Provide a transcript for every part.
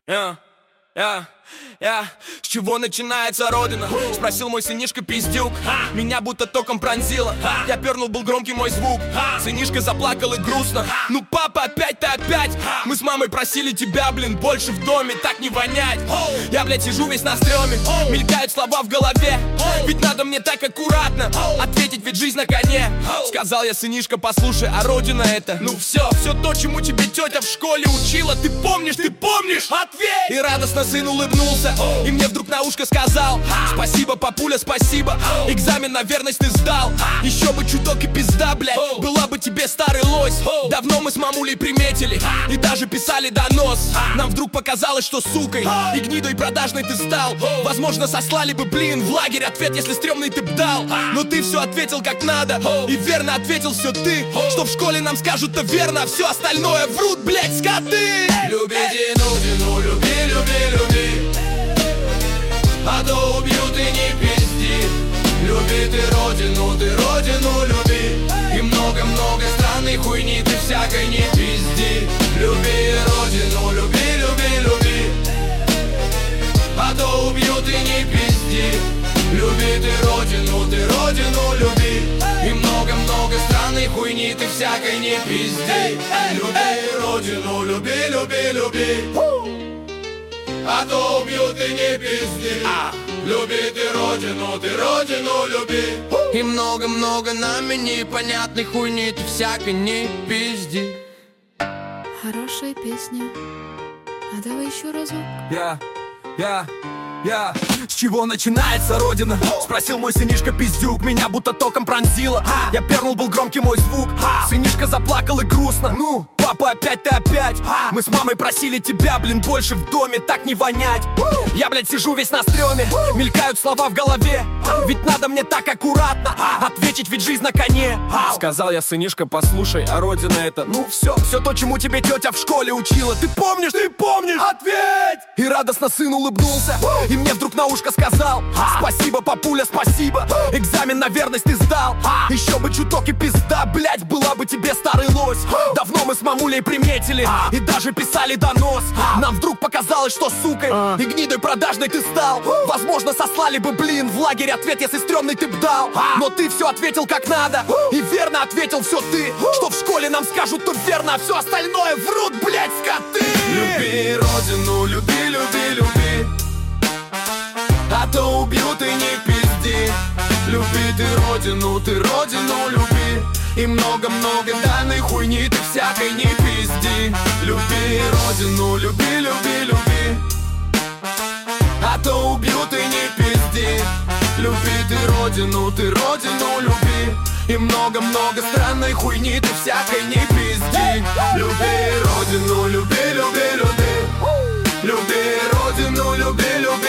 Я, С чего начинается родина? Спросил мой сынишка пиздюк. Меня будто током пронзило. Я пернул, был громкий мой звук. Сынишка заплакал и грустно. Ну папа, опять ты опять. Мы с мамой просили тебя, блин, больше в доме так не вонять. Я, блядь, сижу весь на стреме. Мелькают слова в голове. Ведь надо мне так аккуратно ответить, ведь жизнь на коне. Сказал я, сынишка, послушай, а родина это? Ну все то, чему тебе тетя в школе учила. Ты помнишь? Ответь! И радостно сын улыбнулся. И мне вдруг на ушко сказал: спасибо, папуля, спасибо. Экзамен на верность ты сдал. Еще бы чуток и пизда, блядь. Была бы тебе старый лось. Давно мы с мамулей приметили и даже писали донос. Нам вдруг показалось, что сукой и гнидой продажной ты стал. Возможно, сослали бы, блин, в лагерь ответ, если стрёмный ты б дал. Но ты все ответил как надо. И верно ответил все ты. Что в школе нам скажут-то верно, а все остальное врут, блядь, скоты. Люби Дину, люби, а то убьют и не пизди. Люби ты родину люби. И много-много странной хуйни ты всякой не пизди. Люби родину, люби, а то убьют и не пизди. Люби ты родину люби. И много-много странной хуйни ты всякой не пизди. Люби родину, люби, а то убьют и не пизди. Люби ты родину люби. И много-много нами непонятной хуйни ты всякой не пизди. Хорошая песня. А давай еще разок. С чего начинается родина? Спросил мой сынишка пиздюк. Меня будто током пронзило. Я пернул, был громкий мой звук. Сынишка заплакал и грустно. Ну, папа, опять ты опять. Мы с мамой просили тебя, блин, больше в доме так не вонять. Я, блядь, сижу весь на стреме. Мелькают слова в голове. Ведь надо мне так аккуратно ответить, ведь жизнь на коне. Сказал я, сынишка, послушай, а родина это? Ну все то, чему тебе тетя в школе учила. Ты помнишь? Ответь! И радостно сын улыбнулся. И мне вдруг на ушко сказал: спасибо, папуля, спасибо. Экзамен на верность ты сдал. Еще бы чуток и пизда, блядь, была бы тебе старый лось. Давно мы с мамулей приметили и даже писали донос. Нам вдруг показалось, что сукой и гнидой продажной ты стал. Возможно, сослали бы, блин, в лагерь ответ, если стрёмный ты б дал. Но ты все ответил как надо. И верно ответил все ты. Что в школе нам скажут, то верно, а все остальное врут, блядь, скоты. Люби родину, люби, а то убьют и не пизди. Люби ты родину люби. И много-много данной хуйни ты всякой не пизди. Люби родину, люби, а то убьют и не пизди. Люби ты родину люби. И много-много странной хуйни ты всякой не пизди. Люби родину, люби. Люби родину, люби.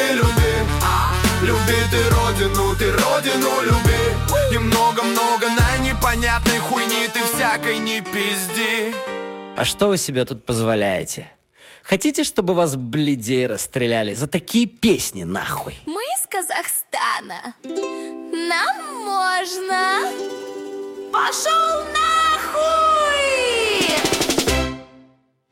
Люби ты родину люби. И много-много на непонятной хуйни ты всякой не пизди. А что вы себе тут позволяете? Хотите, чтобы вас блядей расстреляли за такие песни, нахуй? Мы из Казахстана. Нам можно. Пошел нахуй!